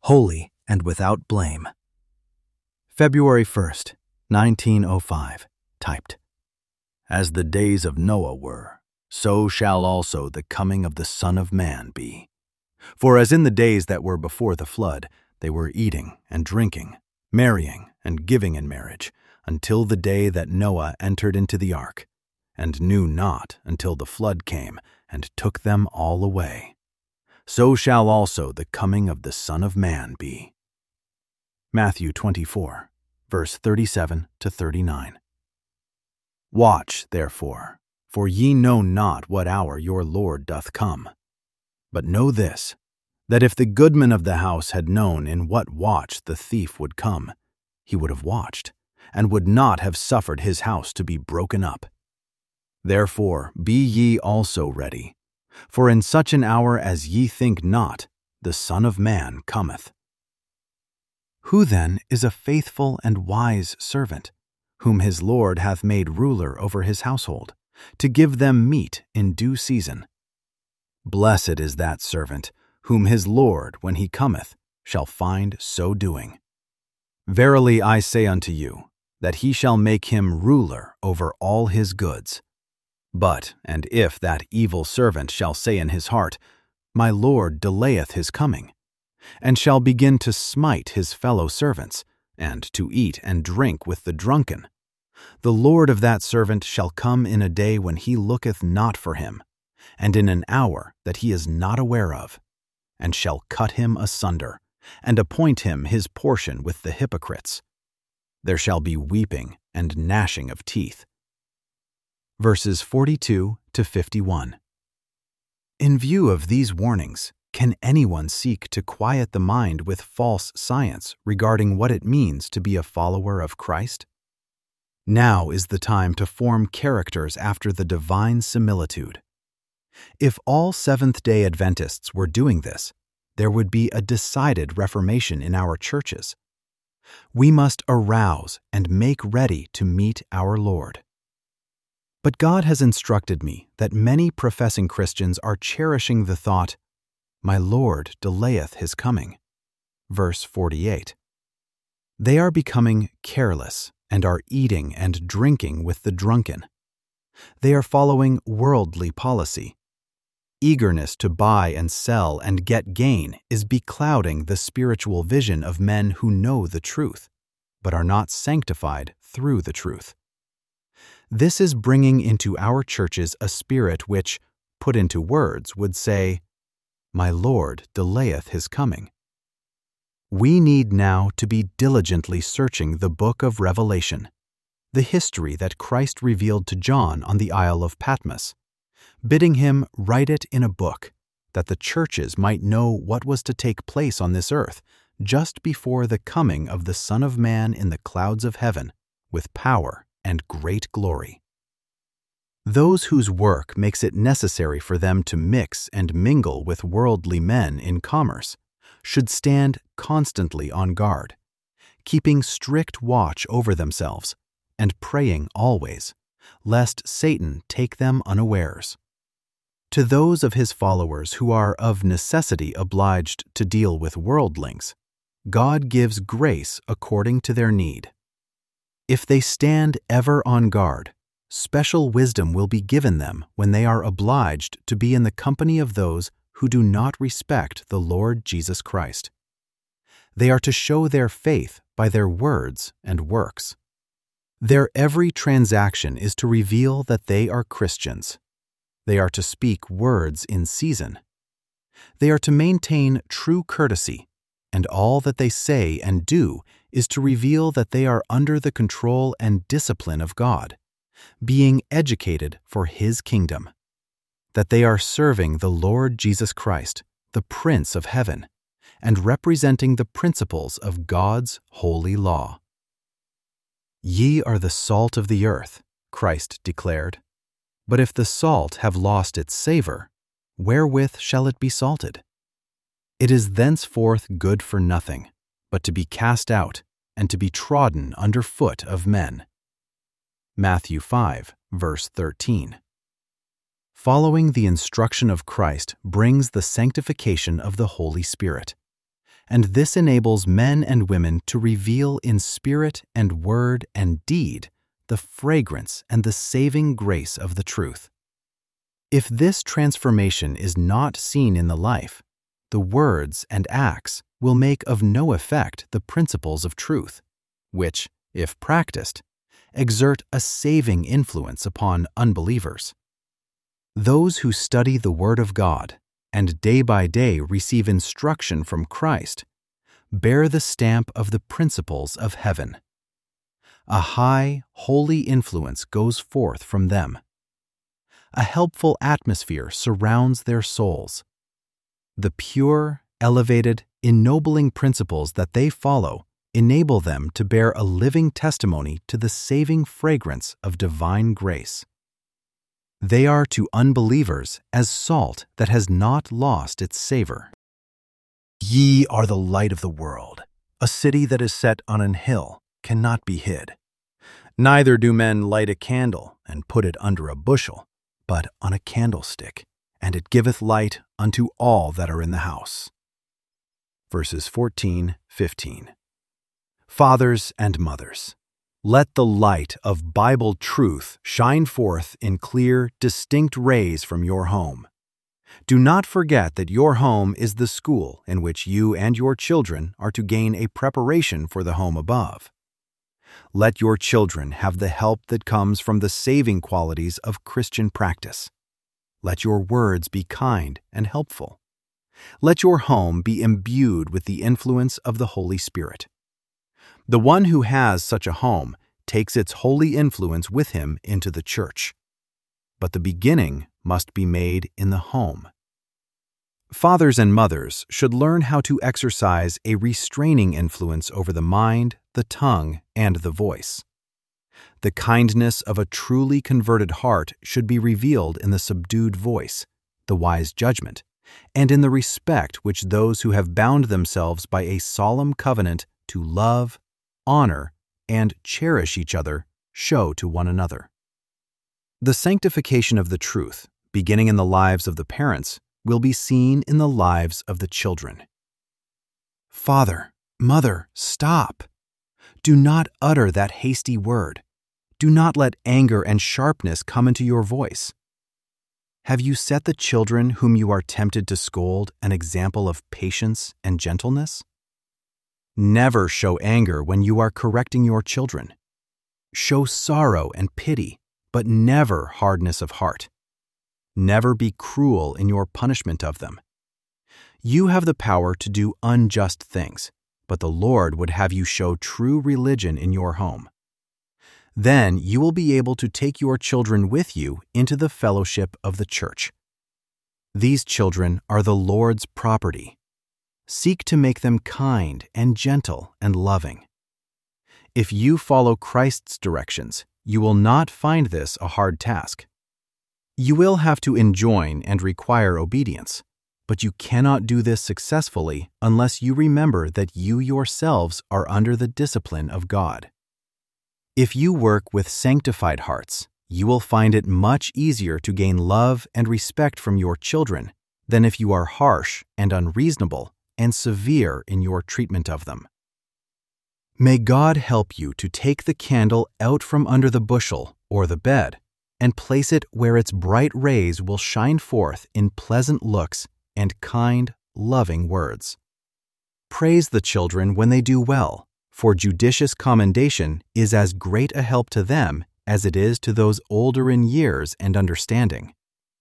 holy and without blame. February 1st, 1905, typed. As the days of Noah were, so shall also the coming of the Son of Man be. For as in the days that were before the flood, they were eating and drinking, marrying and giving in marriage, until the day that Noah entered into the ark, and knew not until the flood came and took them all away. So shall also the coming of the Son of Man be. Matthew 24, verse 37 to 39. Watch, therefore, for ye know not what hour your Lord doth come. But know this, that if the goodman of the house had known in what watch the thief would come, he would have watched, and would not have suffered his house to be broken up. Therefore be ye also ready, for in such an hour as ye think not, the Son of Man cometh. Who then is a faithful and wise servant, whom his Lord hath made ruler over his household, to give them meat in due season? Blessed is that servant, whom his Lord, when he cometh, shall find so doing. Verily I say unto you, that he shall make him ruler over all his goods. But, and if that evil servant shall say in his heart, My Lord delayeth his coming, and shall begin to smite his fellow servants, and to eat and drink with the drunken, the Lord of that servant shall come in a day when he looketh not for him, and in an hour that he is not aware of, and shall cut him asunder, and appoint him his portion with the hypocrites. There shall be weeping and gnashing of teeth. Verses 42 to 51. In view of these warnings, can anyone seek to quiet the mind with false science regarding what it means to be a follower of Christ? Now is the time to form characters after the divine similitude. If all Seventh-day Adventists were doing this, there would be a decided reformation in our churches. We must arouse and make ready to meet our Lord. But God has instructed me that many professing Christians are cherishing the thought, My Lord delayeth his coming. Verse 48. They are becoming careless and are eating and drinking with the drunken. They are following worldly policy. Eagerness to buy and sell and get gain is beclouding the spiritual vision of men who know the truth, but are not sanctified through the truth. This is bringing into our churches a spirit which, put into words, would say, My Lord delayeth his coming. We need now to be diligently searching the book of Revelation, the history that Christ revealed to John on the Isle of Patmos, bidding him write it in a book, that the churches might know what was to take place on this earth just before the coming of the Son of Man in the clouds of heaven, with power and great glory. Those whose work makes it necessary for them to mix and mingle with worldly men in commerce should stand constantly on guard, keeping strict watch over themselves, and praying always, lest Satan take them unawares. To those of his followers who are of necessity obliged to deal with worldlings, God gives grace according to their need. If they stand ever on guard, special wisdom will be given them when they are obliged to be in the company of those who do not respect the Lord Jesus Christ. They are to show their faith by their words and works. Their every transaction is to reveal that they are Christians. They are to speak words in season. They are to maintain true courtesy, and all that they say and do is to reveal that they are under the control and discipline of God, being educated for His kingdom, that they are serving the Lord Jesus Christ, the Prince of Heaven, and representing the principles of God's holy law. Ye are the salt of the earth, Christ declared. But if the salt have lost its savor, wherewith shall it be salted? It is thenceforth good for nothing, but to be cast out, and to be trodden under foot of men. Matthew 5, verse 13. Following the instruction of Christ brings the sanctification of the Holy Spirit, and this enables men and women to reveal in spirit and word and deed the fragrance and the saving grace of the truth. If this transformation is not seen in the life, the words and acts will make of no effect the principles of truth, which, if practiced, exert a saving influence upon unbelievers. Those who study the Word of God and day by day receive instruction from Christ bear the stamp of the principles of heaven. A high, holy influence goes forth from them. A helpful atmosphere surrounds their souls. The pure, elevated, ennobling principles that they follow enable them to bear a living testimony to the saving fragrance of divine grace. They are to unbelievers as salt that has not lost its savor. Ye are the light of the world. A city that is set on an hill cannot be hid. Neither do men light a candle and put it under a bushel, but on a candlestick, and it giveth light unto all that are in the house. Verses 14-15. Fathers and mothers, let the light of Bible truth shine forth in clear, distinct rays from your home. Do not forget that your home is the school in which you and your children are to gain a preparation for the home above. Let your children have the help that comes from the saving qualities of Christian practice. Let your words be kind and helpful. Let your home be imbued with the influence of the Holy Spirit. The one who has such a home takes its holy influence with him into the church. But the beginning must be made in the home. Fathers and mothers should learn how to exercise a restraining influence over the mind, the tongue, and the voice. The kindness of a truly converted heart should be revealed in the subdued voice, the wise judgment, and in the respect which those who have bound themselves by a solemn covenant to love, honor, and cherish each other show to one another. The sanctification of the truth, beginning in the lives of the parents, will be seen in the lives of the children. Father, mother, stop! Do not utter that hasty word. Do not let anger and sharpness come into your voice. Have you set the children whom you are tempted to scold an example of patience and gentleness? Never show anger when you are correcting your children. Show sorrow and pity, but never hardness of heart. Never be cruel in your punishment of them. You have the power to do unjust things, but the Lord would have you show true religion in your home. Then you will be able to take your children with you into the fellowship of the church. These children are the Lord's property. Seek to make them kind and gentle and loving. If you follow Christ's directions, you will not find this a hard task. You will have to enjoin and require obedience, but you cannot do this successfully unless you remember that you yourselves are under the discipline of God. If you work with sanctified hearts, you will find it much easier to gain love and respect from your children than if you are harsh and unreasonable and severe in your treatment of them. May God help you to take the candle out from under the bushel or the bed and place it where its bright rays will shine forth in pleasant looks and kind, loving words. Praise the children when they do well, for judicious commendation is as great a help to them as it is to those older in years and understanding.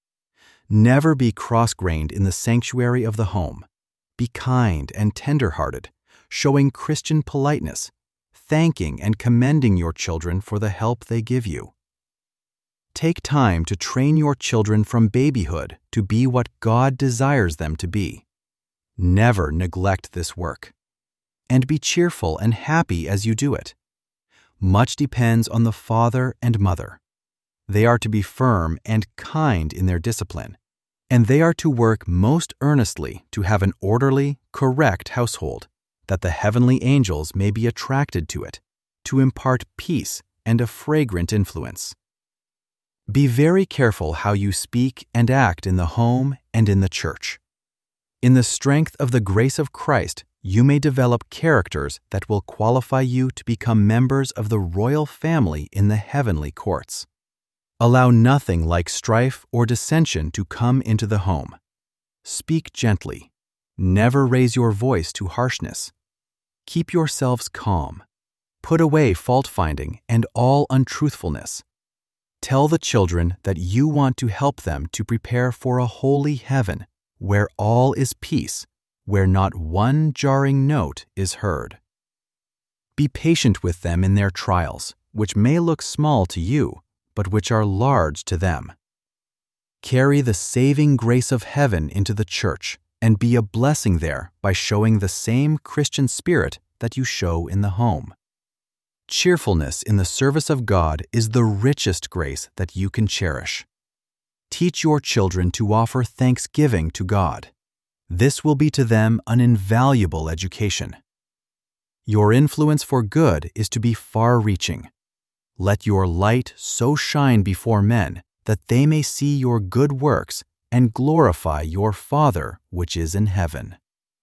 Never be cross-grained in the sanctuary of the home. Be kind and tender-hearted, showing Christian politeness, thanking and commending your children for the help they give you. Take time to train your children from babyhood to be what God desires them to be. Never neglect this work. And be cheerful and happy as you do it. Much depends on the father and mother. They are to be firm and kind in their discipline, and they are to work most earnestly to have an orderly, correct household, that the heavenly angels may be attracted to it, to impart peace and a fragrant influence. Be very careful how you speak and act in the home and in the church. In the strength of the grace of Christ, you may develop characters that will qualify you to become members of the royal family in the heavenly courts. Allow nothing like strife or dissension to come into the home. Speak gently. Never raise your voice to harshness. Keep yourselves calm. Put away fault-finding and all untruthfulness. Tell the children that you want to help them to prepare for a holy heaven where all is peace, where not one jarring note is heard. Be patient with them in their trials, which may look small to you, but which are large to them. Carry the saving grace of heaven into the church and be a blessing there by showing the same Christian spirit that you show in the home. Cheerfulness in the service of God is the richest grace that you can cherish. Teach your children to offer thanksgiving to God. This will be to them an invaluable education. Your influence for good is to be far-reaching. Let your light so shine before men that they may see your good works and glorify your Father which is in heaven.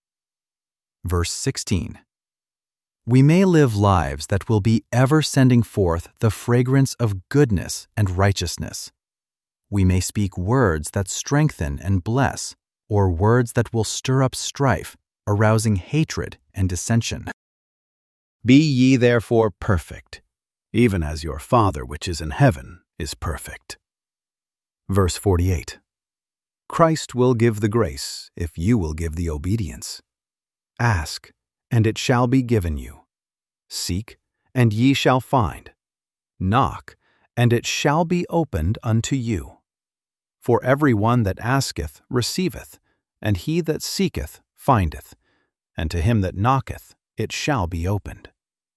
Verse 16. We may live lives that will be ever sending forth the fragrance of goodness and righteousness. We may speak words that strengthen and bless, or words that will stir up strife, arousing hatred and dissension. Be ye therefore perfect, even as your Father which is in heaven is perfect. Verse 48. Christ will give the grace if you will give the obedience. Ask, and it shall be given you. Seek, and ye shall find. Knock, and it shall be opened unto you. For every one that asketh receiveth, and he that seeketh findeth, and to him that knocketh it shall be opened.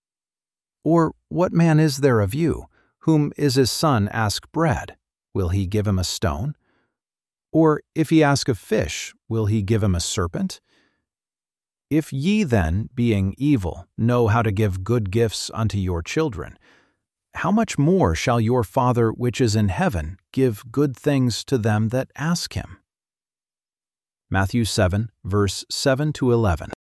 Or what man is there of you, whom is his son ask bread? Will he give him a stone? Or if he ask a fish, will he give him a serpent? If ye then, being evil, know how to give good gifts unto your children, how much more shall your Father which is in heaven give good things to them that ask him? Matthew 7, verse 7-11.